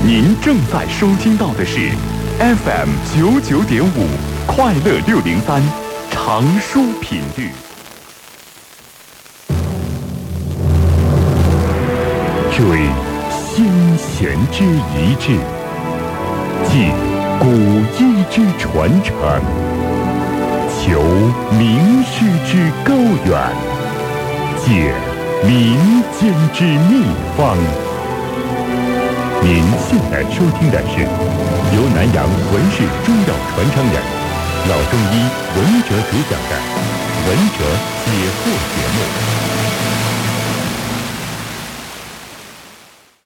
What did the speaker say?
您正在收听到的是 FM99.5快乐603长舒频率。追先贤之遗志，借古医之传承，求名师之高远，借民间之秘方。您现在收听的是由南阳文氏中药传承人、老中医文哲主讲的文哲解惑节目。